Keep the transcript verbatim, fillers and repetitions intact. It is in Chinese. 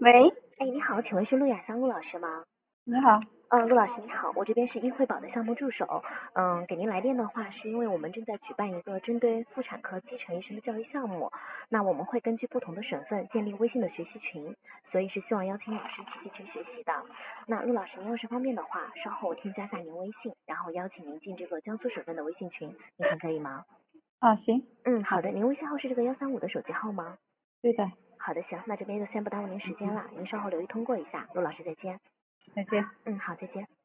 喂， 哎，你好，请问是陆亚香陆老师吗？ 你好。 嗯，陆老师你好，我这边是医惠保的项目助手。嗯，给您来电的话，是因为我们正在举办一个针对妇产科基层医生的教育项目。那我们会根据不同的省份建立微信的学习群，所以是希望邀请老师一起进群学习的。那陆老师，您要是方便的话，稍后我添加下您微信，然后邀请您进这个江苏省份的微信群，您看可以吗？ 啊，行。 嗯，好的，您微信号是这个幺三五的手机号吗？ 对的。 好的，行，那这边就先不耽误您时间了，您稍后留意通过一下。陆老师再见。 再见。 嗯，好，再见。